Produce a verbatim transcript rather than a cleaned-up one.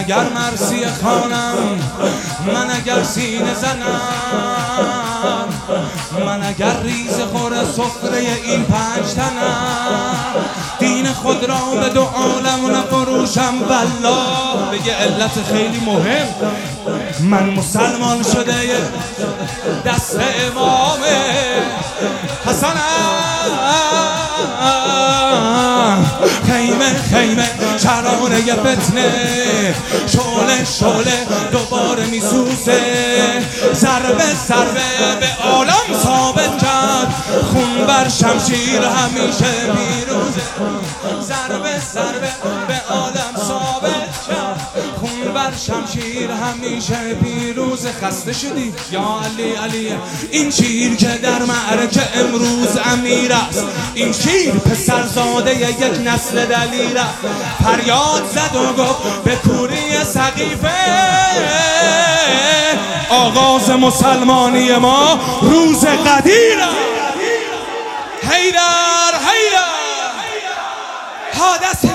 اگر مرسی خانم، من اگر سینه زنم، من اگر ریز خور سفره این پنج تنم، دین خود را به دو عالم نفروشم. والله بگه علت خیلی مهم، من مسلمان شده دست امام حسنم. خیمه خیمه چرانه فتنه، شعله شعله دوباره میسوزه، ضربه ضربه به عالم ثابت کرد، خون بر شمشیر همیشه پیروزه. ضربه ضربه به عالم ثابت کرد، خون بر شمشیر همیشه پیروزه. خسته شدی یا علی علی، این شیر که در معرکه امروز امیر است، این شیر پسرزاده یک نسل دلیر است. فریاد زد و گفت به کوری سقیفه، آغاز مسلمانی ما روز قدیر است. حیدر حیدر حادثه